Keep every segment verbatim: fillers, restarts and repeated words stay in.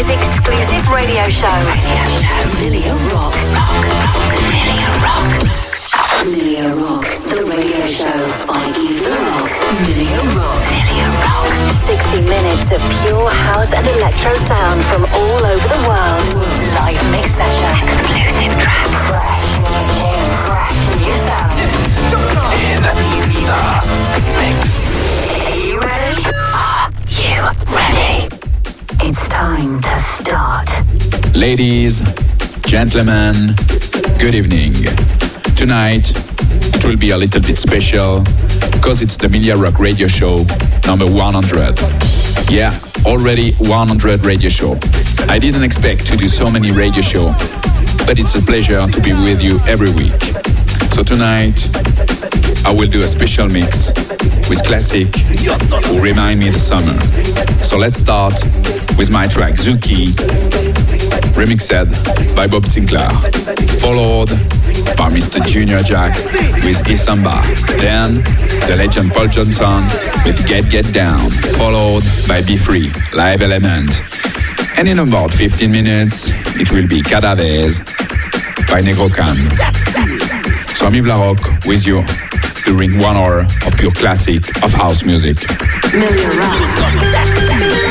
his exclusive radio show. Radio show. Milia Rock. Rock, rock, Milia Rock. Milia Rock, the radio show by Ethan Rock. Milia Rock. Milia Rock. sixty minutes of pure house and electro sound from all over the world. Live mix session. Exclusive tracks. Fresh new tunes. Fresh new sound. In the mix. Are you ready? Are you ready? It's time to start. Ladies, gentlemen, good evening. Tonight, it will be a little bit special because it's the Milia Rock radio show number one hundred. Yeah, already one hundred radio show. I didn't expect to do so many radio shows, but it's a pleasure to be with you every week. So tonight, I will do a special mix with classic who remind me of the summer. So let's start with my track Zuki, remixed by Bob Sinclair, followed by Mister Junior Jack with Isamba. Then the legend Paul Johnson with Get Get Down, followed by Be Free, Live Element. And in about fifteen minutes, it will be Cadavers by Negro Khan. So I'm Yves Larocque with you during one hour of pure classic of house music. Milia Rock.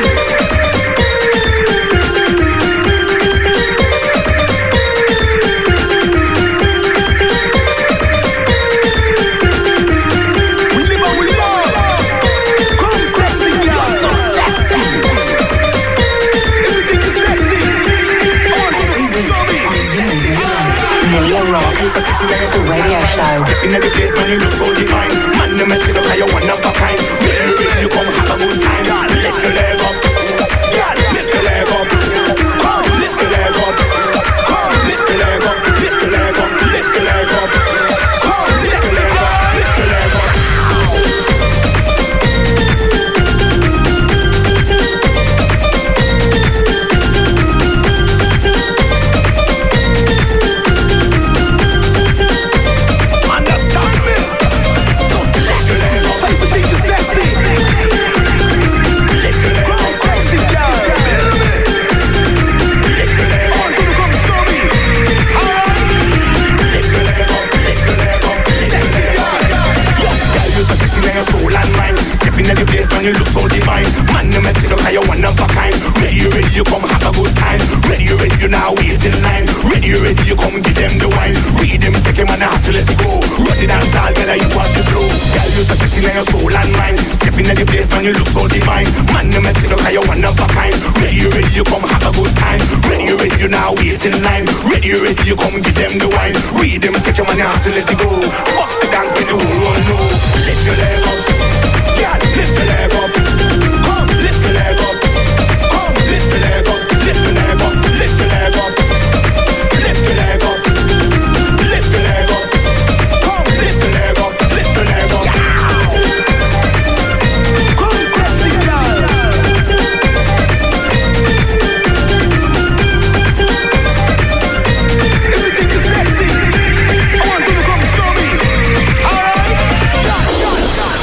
It's a radio show. Stepping in the place, man, you look so divine. Man, no matter how you one of a kind. You come have a good time. Lift your leg up. Lift your leg up. Come, lift your leg up. Come, lift your leg up. Lift your leg up. Lift your leg up. Come, lift your leg up. Lift your leg up. You look so divine. Man, no matter how you one of a kind. Ready, ready, you come have a good time. Ready, ready, you now wait in line. Ready, ready, you come give them the wine. Read them, take him and I have to let it go. Run the dance all, girl, you want the flow. Girl, you're so sexy, now your soul and mind. Stepping in the place, man, you look so divine. Man, no matter how you one of a kind. Ready, ready, you come have a good time. Ready, ready, you now wait in line. Ready, ready, you come give them the wine. Read them, take him and I have to let it go. Bust the dance, make the whole world know. Lift your leg up. Girl, lift your leg up. Come, lift your leg up. Come, lift your leg up. Lift your leg up. Lift your leg up. Lift your leg up. Lift your leg up. Come, lift your leg up. Lift your leg up. Come, sexy girl. If you think you're sexy, I want you to come show me. Alright?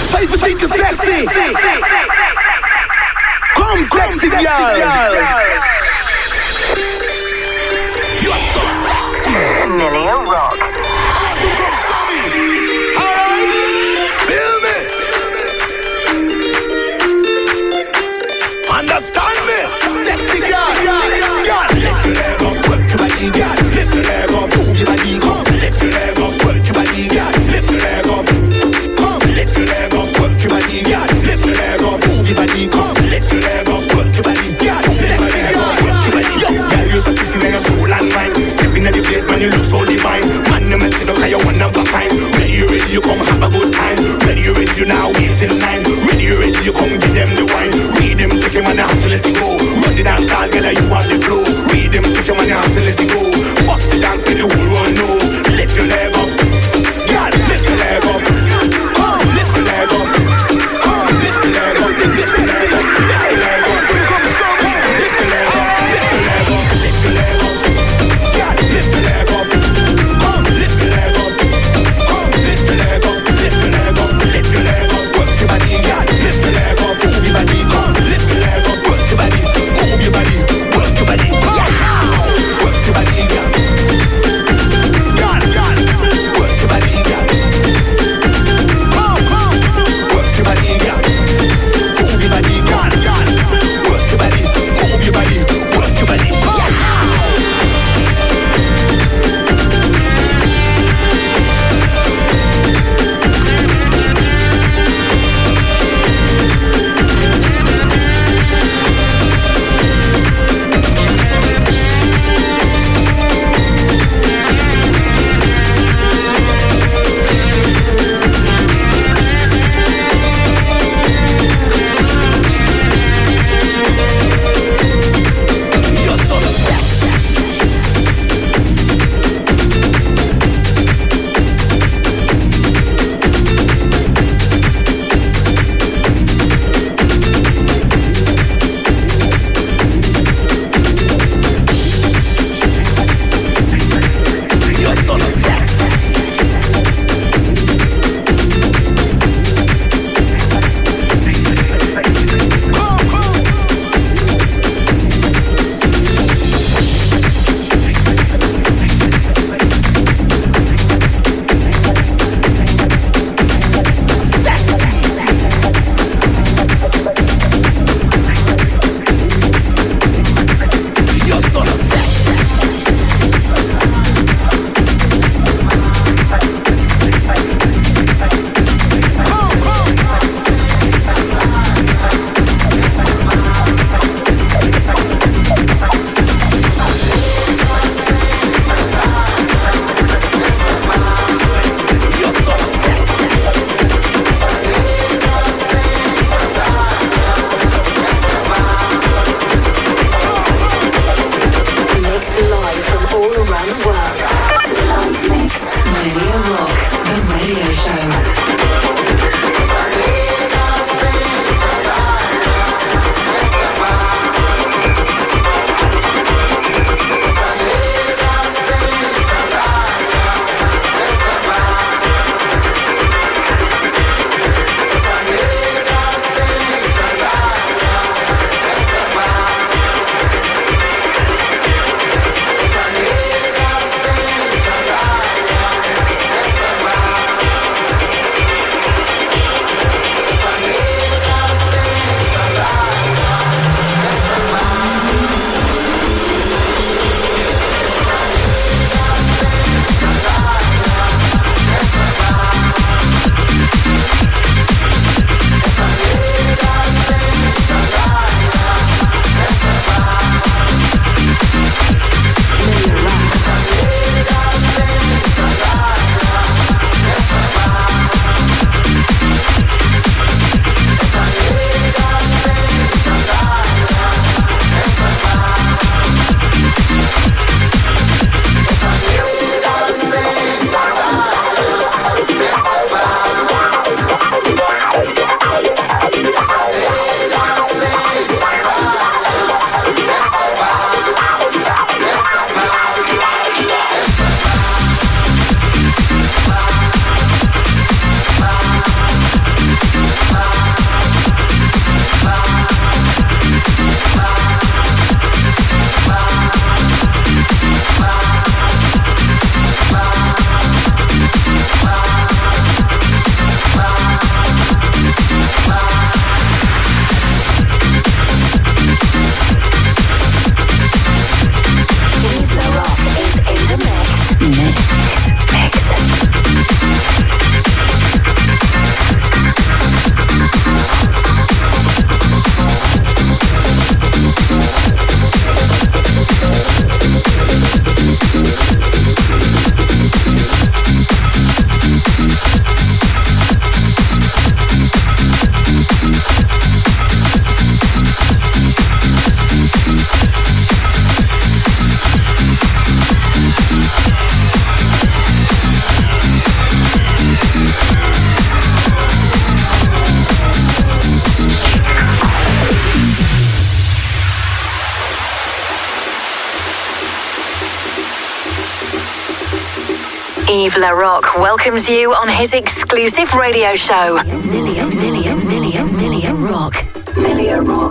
Yves Laroque welcomes you on his exclusive radio show. Million, million, million, million rock. Million rock.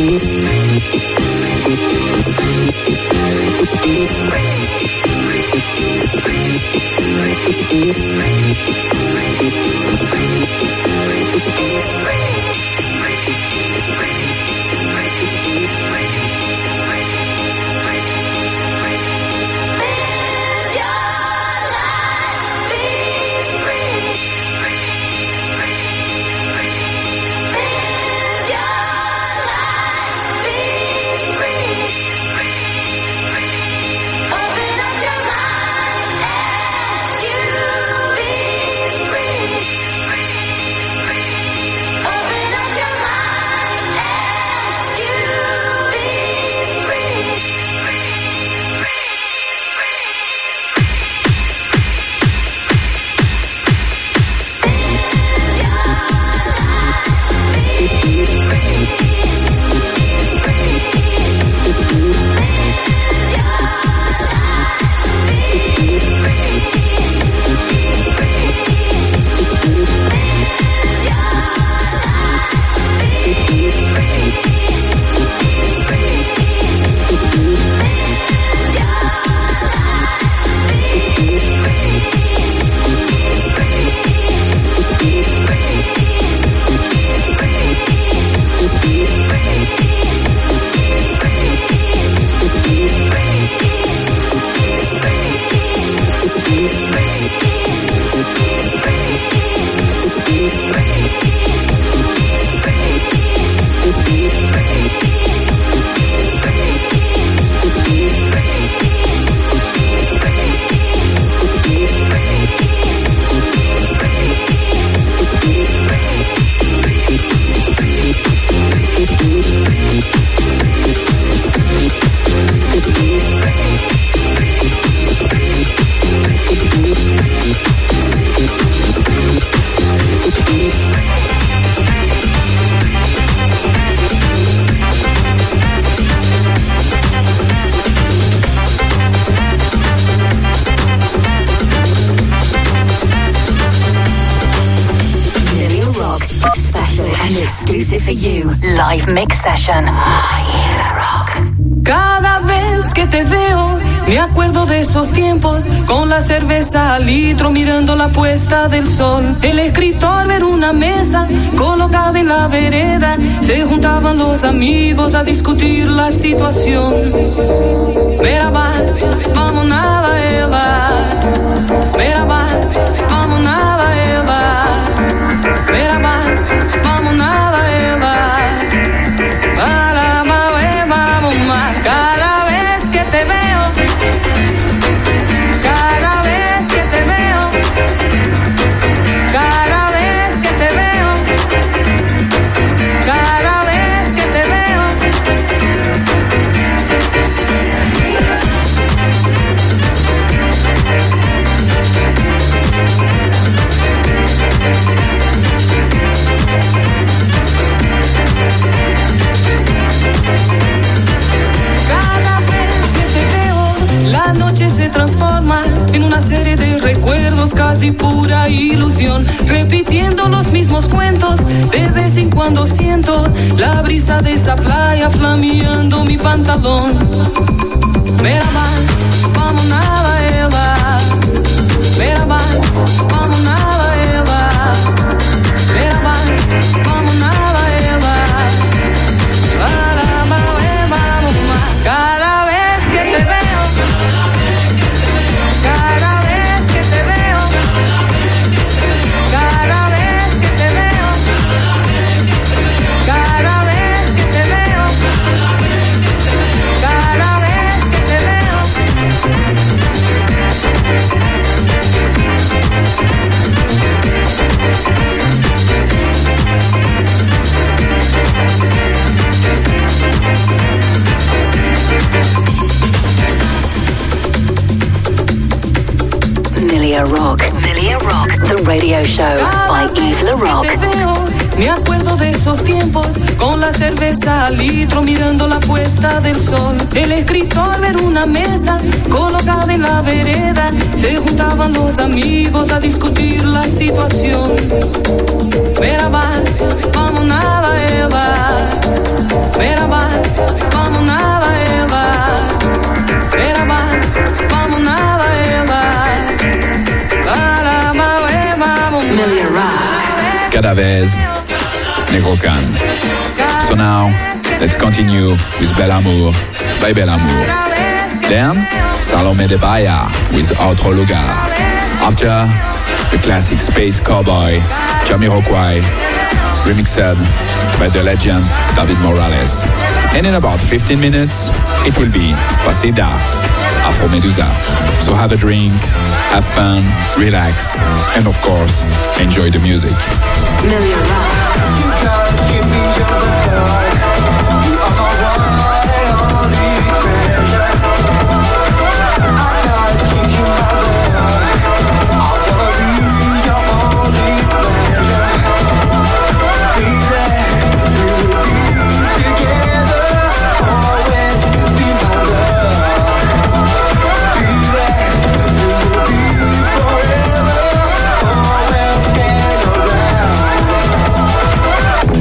For you, live mix session. Cada vez que te veo, me acuerdo de esos tiempos, con la cerveza al litro, mirando la puesta del sol. El escritor ver una mesa colocada en la vereda, se juntaban los amigos a discutir la situación. Merhaba, vamos nada, Eva. Merhaba, vamos nada, Eva. Merhaba, vamos nada, Eva. Para, vamos más. Cada vez que te veo, cada vez que te veo, cada vez que te veo, cada vez que te veo. La noche se transforma en una serie de recuerdos, casi pura ilusión, repitiendo los mismos cuentos. De vez en cuando siento la brisa de esa playa flameando mi pantalón. Merhaba, vamos nada, Eva. Merhaba, vamos nada, Eva. Merhaba, vamos nada, Eva. Para, vamos más. Cada vez que te veo, cada vez que te veo, cada vez que te veo, cada vez que te veo, cada vez que te veo. Milia Rock. Milia Rock. The radio show by Yves Le Rock. Me acuerdo de esos tiempos, con la cerveza al litro, mirando la puesta del sol. El escritor ver una mesa colocada en la vereda, se juntaban los amigos a discutir la situación. Merhaba, vamos nada, Eva. Merhaba, Adavez, Negro Khan. So now, let's continue with Bel Amour by Bel Amour. Then, Salome de Bahia with Outro Lugar. After, the classic Space Cowboy, Jamiroquai, remixed by the legend David Morales. And in about fifteen minutes, it will be Paseda, Afro Medusa. So have a drink, have fun, relax, and of course, enjoy the music. Million Forever, always stand around.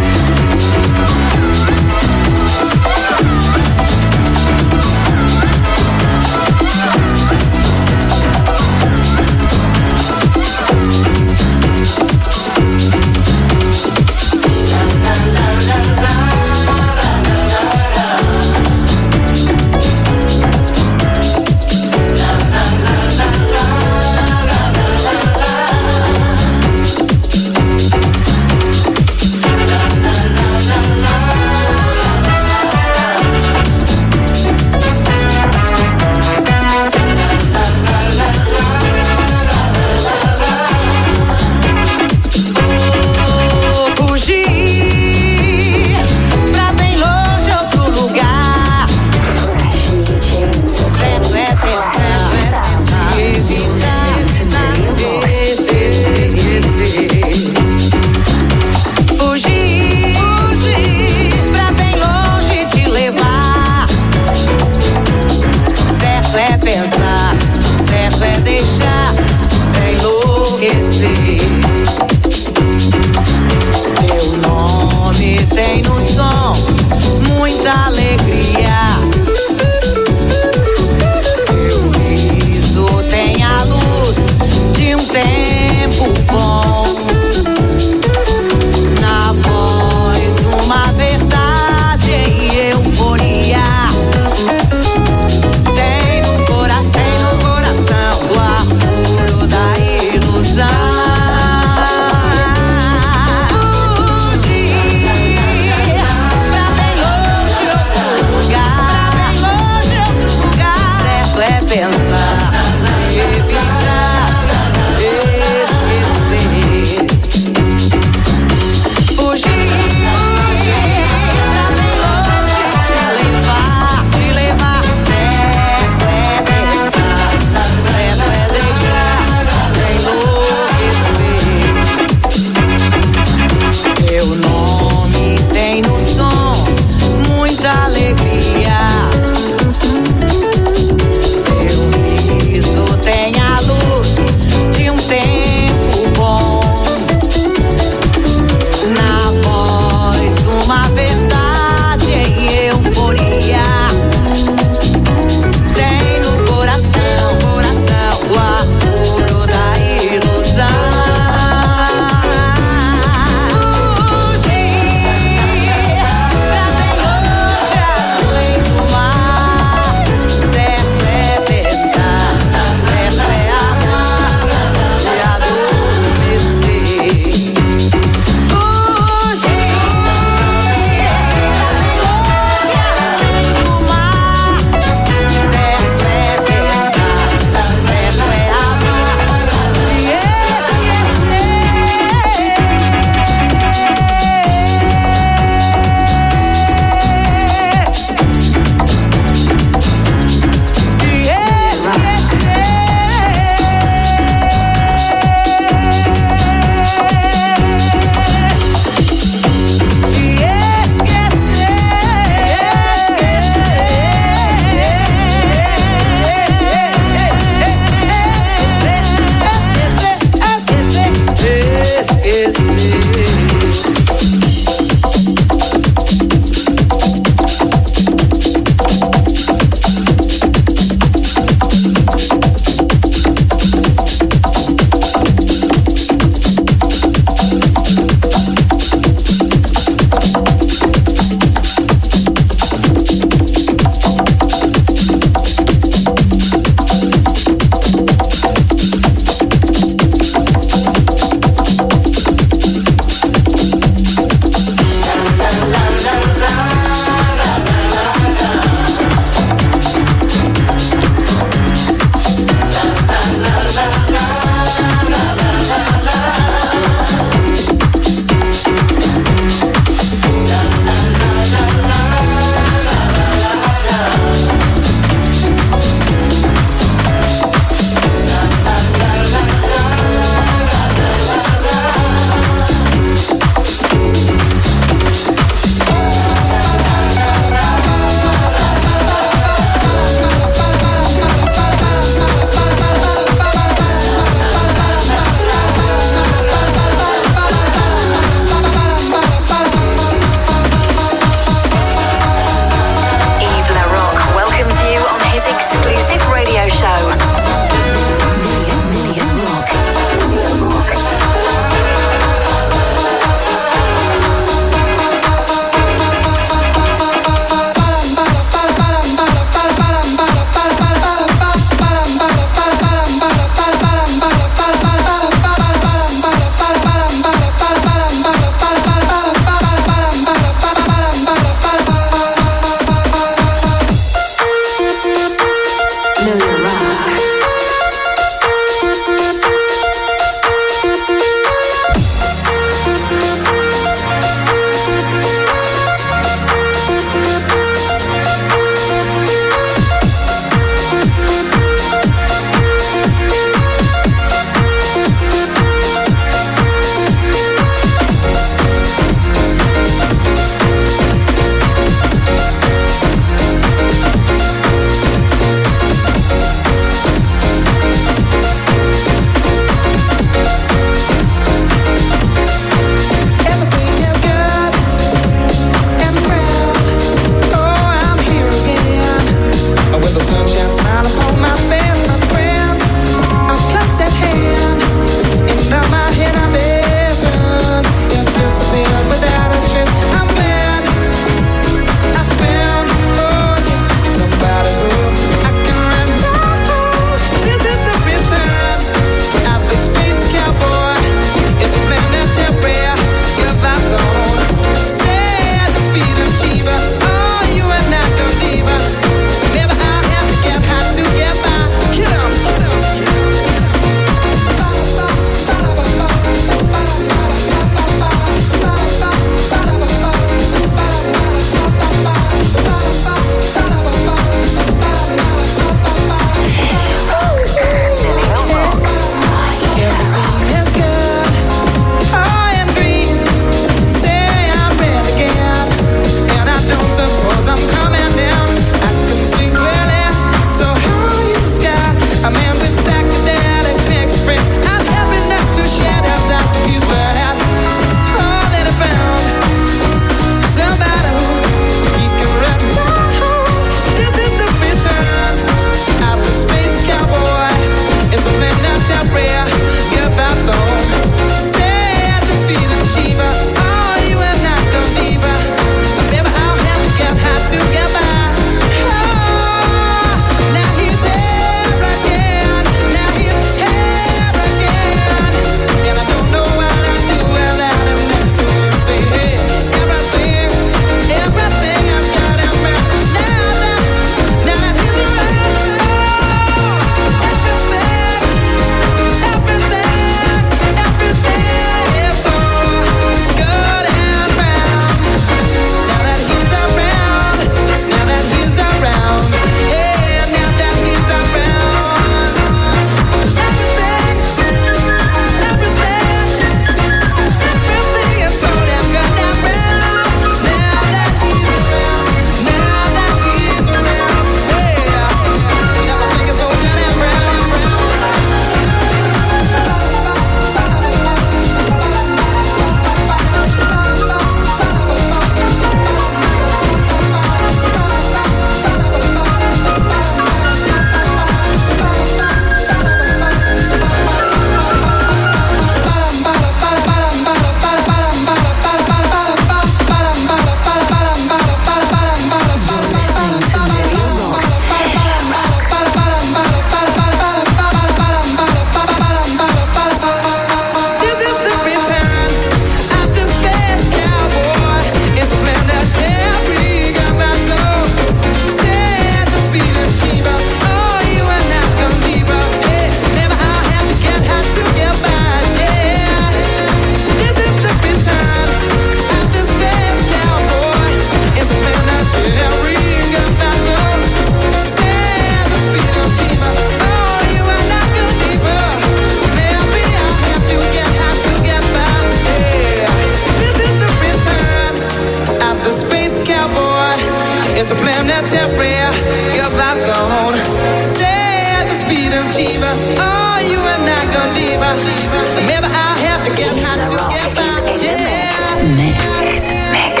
to blame that temporary, your vibes on. Stay at the speed of Shiva. Oh, you are not gonna diva. Maybe I'll have to get hot to get by. Yeah. Mix. Mix.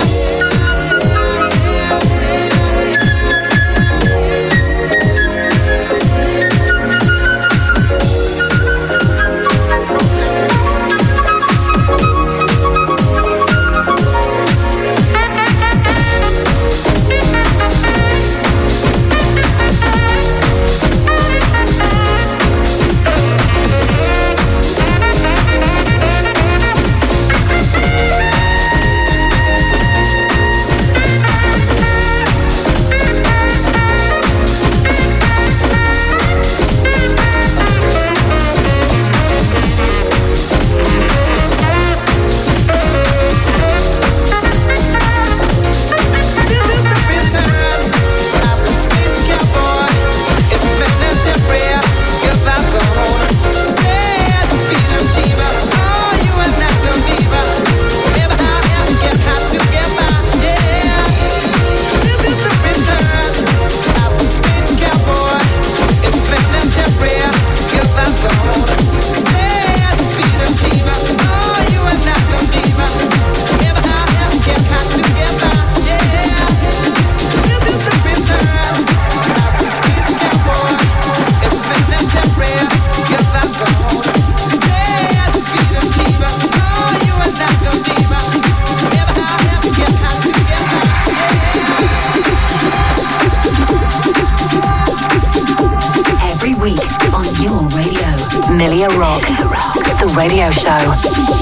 Milia Rock, the radio show.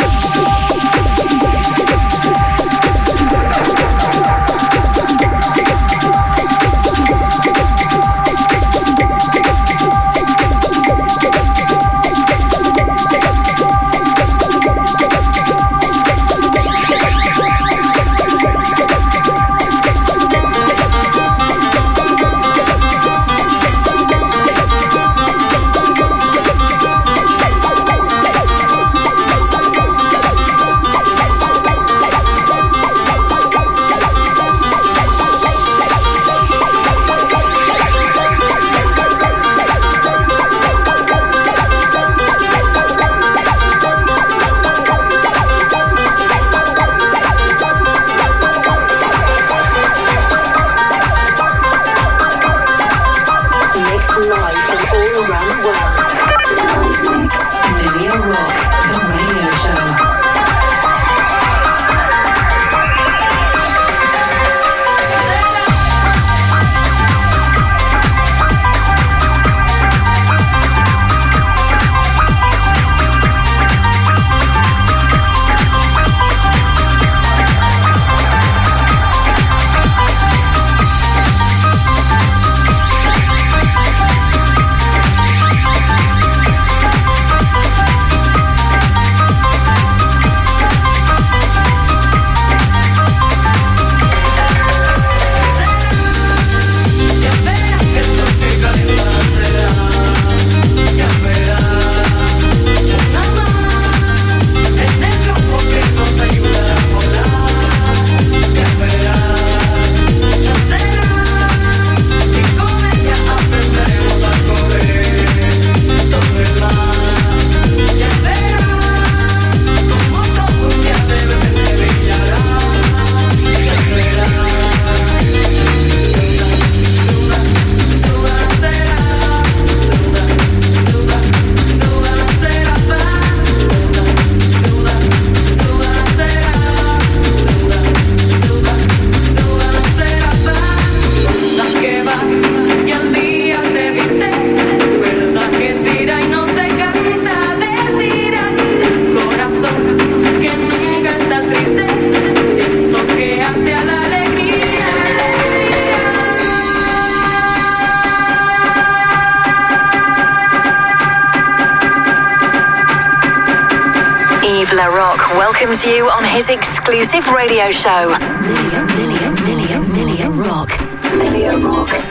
Welcomes you on his exclusive radio show. Milia, Milia, Milia, Milia Rock. Milia Rock.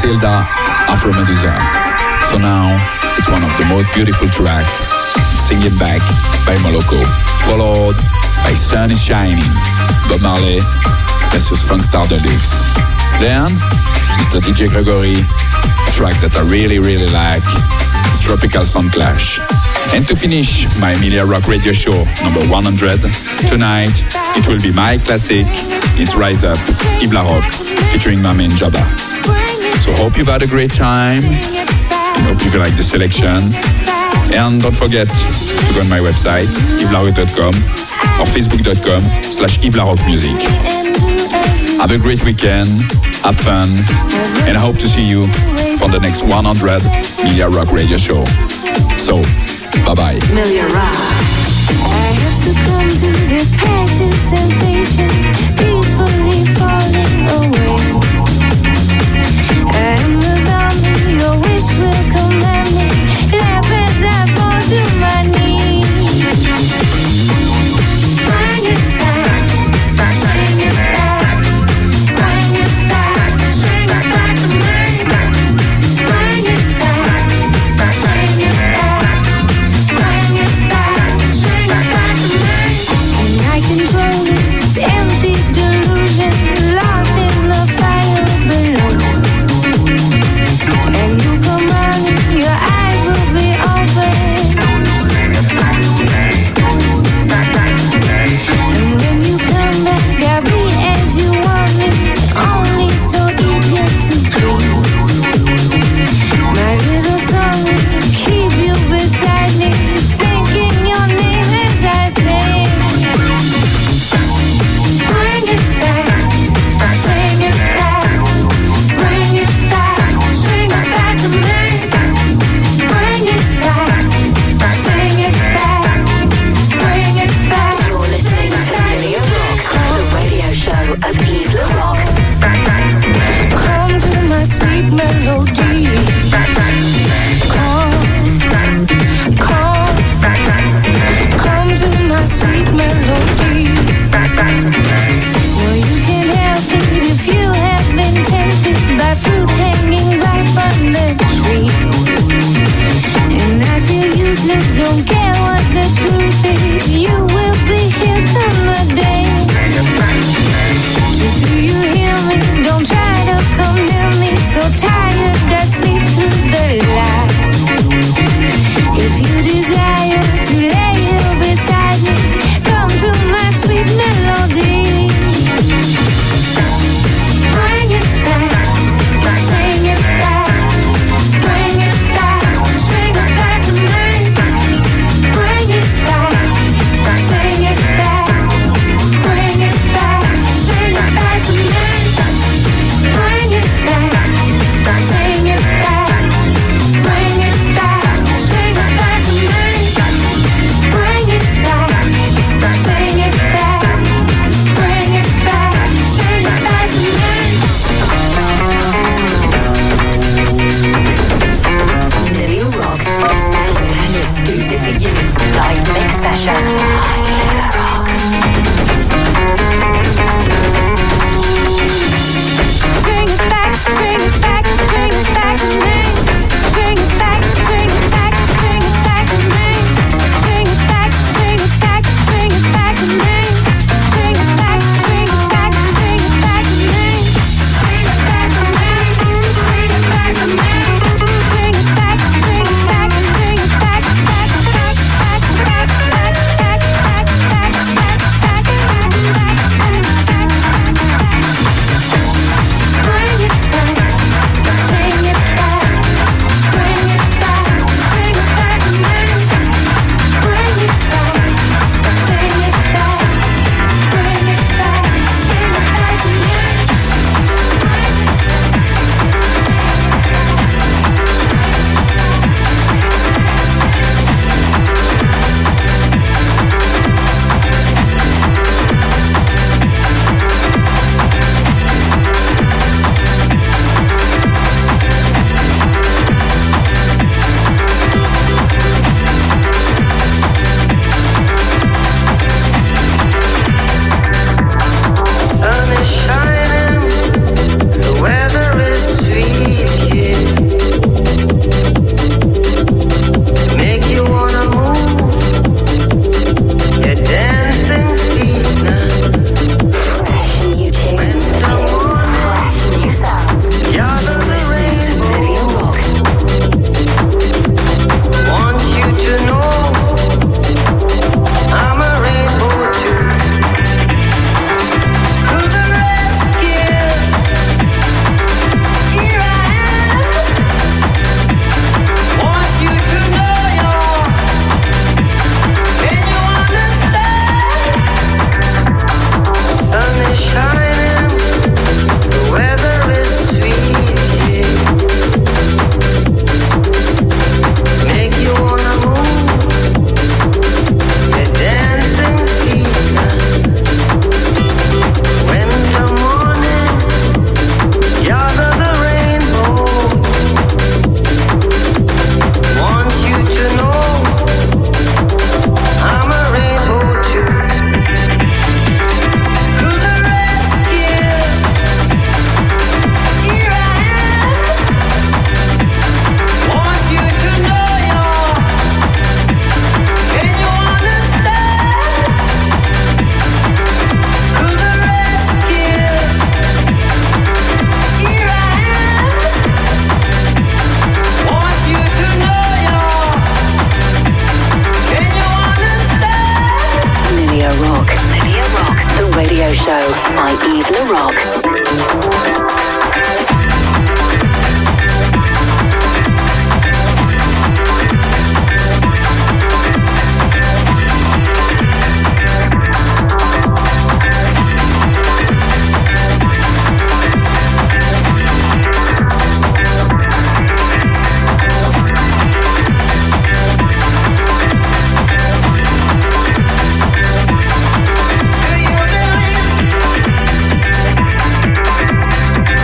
Griselda, Afro Medusa. So now, it's one of the most beautiful tracks, Sing It Back by Moloko, followed by Sun is Shining, Bob Marley versus Funkstar Deluxe. Then, Mister D J Gregory, a track that I really, really like, is Tropical Sound Clash. And to finish my Emilia Rock Radio Show number one hundred, tonight it will be my classic, it's Rise Up, Yves Larock, featuring my man Jabba. So hope you've had a great time, and hope you like the selection. And don't forget to go on my website, yves larock dot com or facebook dot com slash Yves Larock Music. Have a great weekend, have fun, and I hope to see you for the next one hundred Emilia Rock Radio Show. So, bye-bye. Emilia Rock. I have succumbed to this passive sensation, peacefully falling away. I am the zombie, your wish will command me. Laugh as I fall to my knees. Bring it back, bring it back, bring it back, bring it back to me. Bring it back, bring it back, bring it back, bring it back to me. Can I control this? by Yves Laroque. Do you believe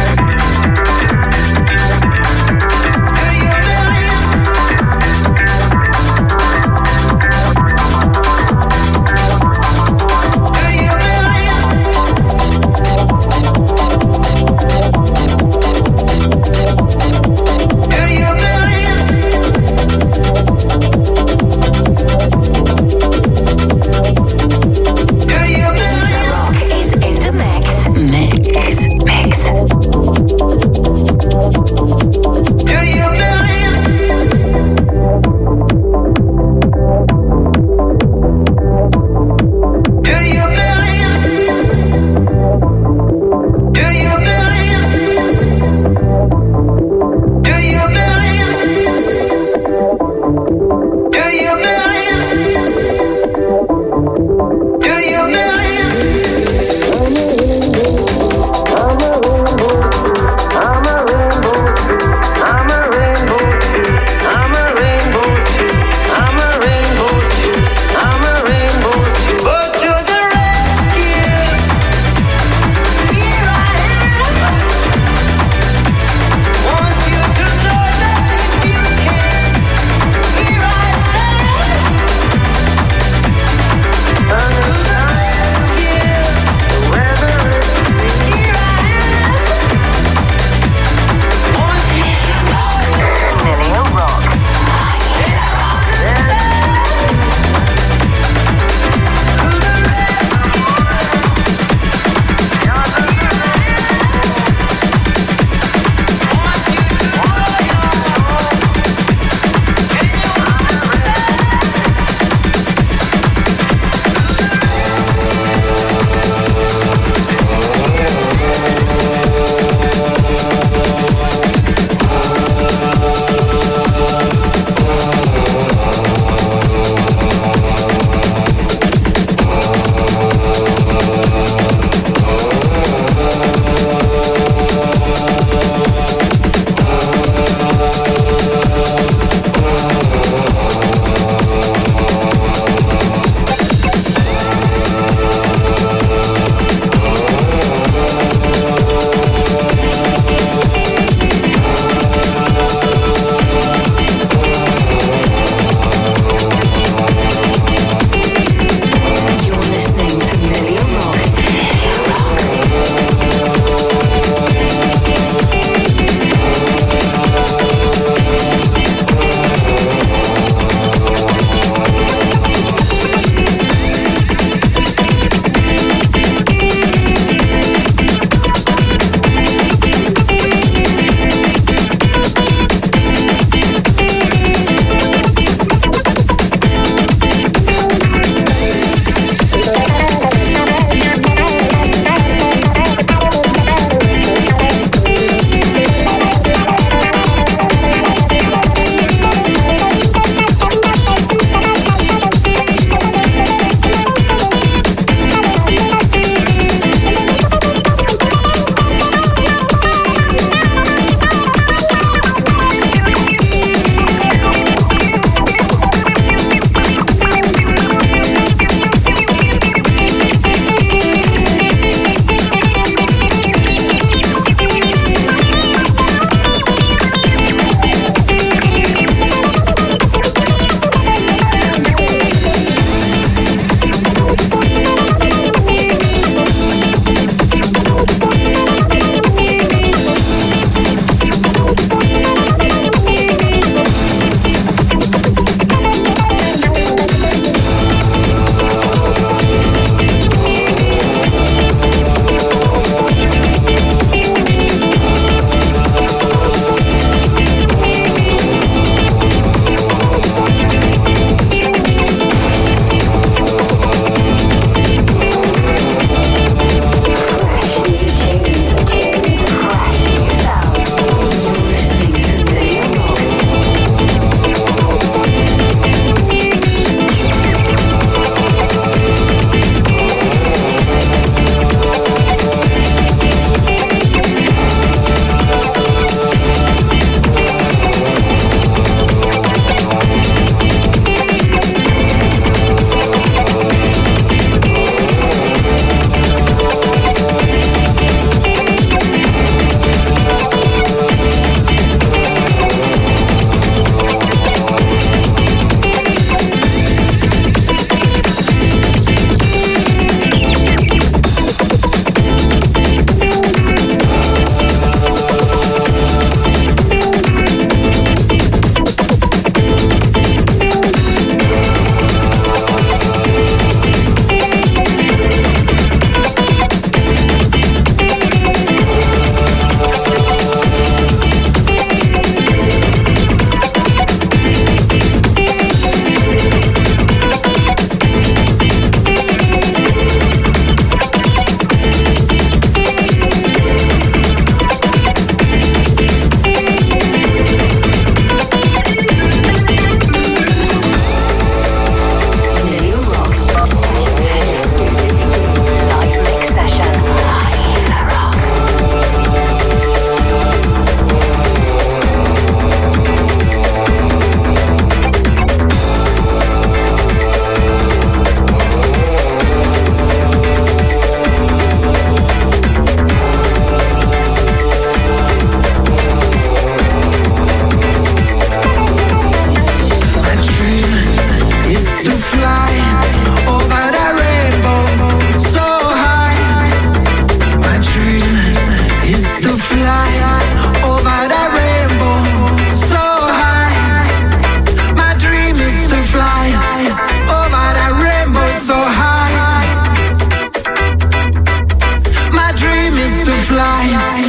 is to fly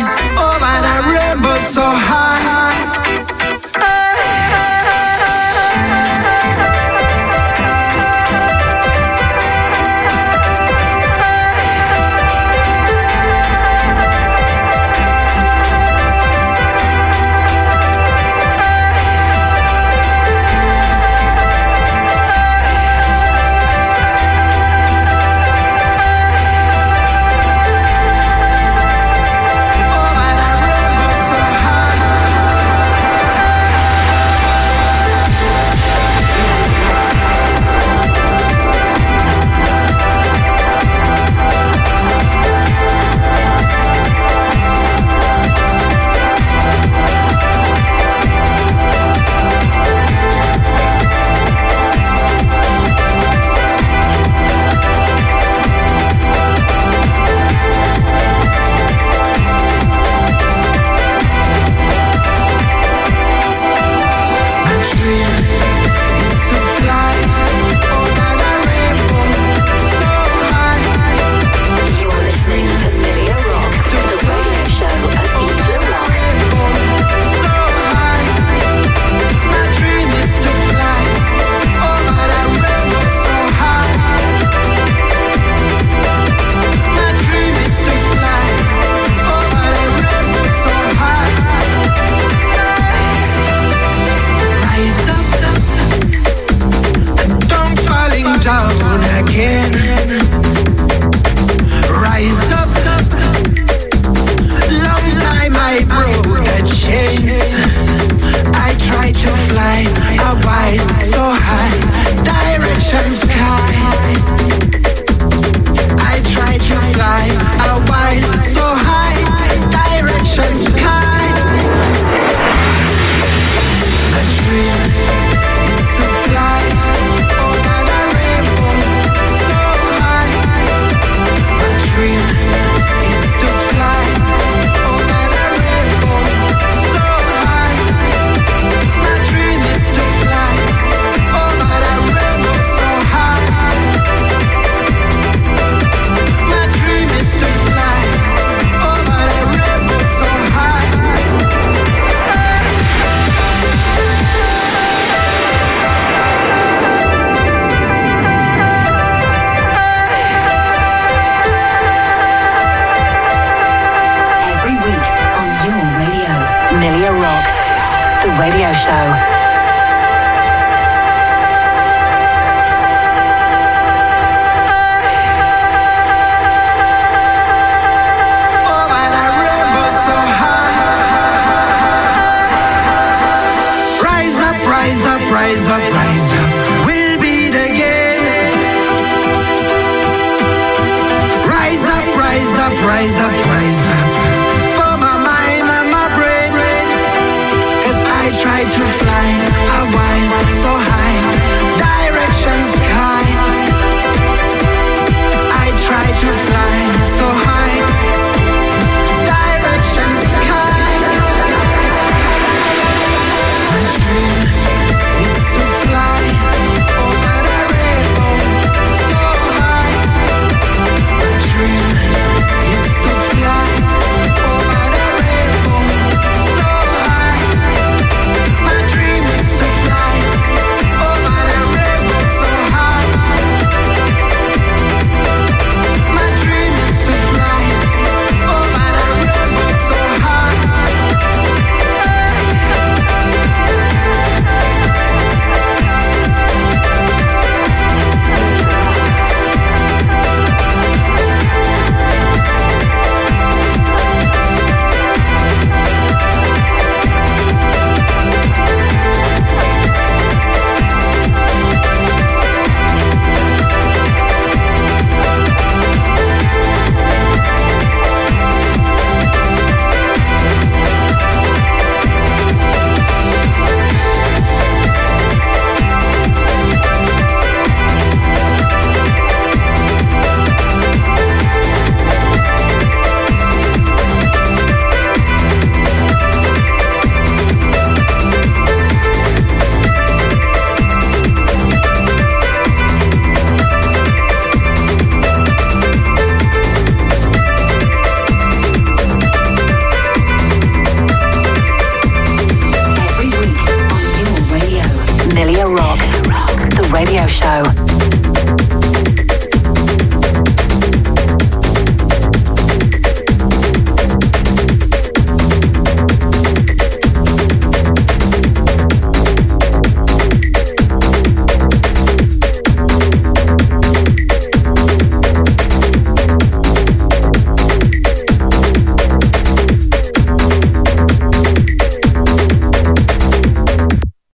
over the rainbow so high. Rise up,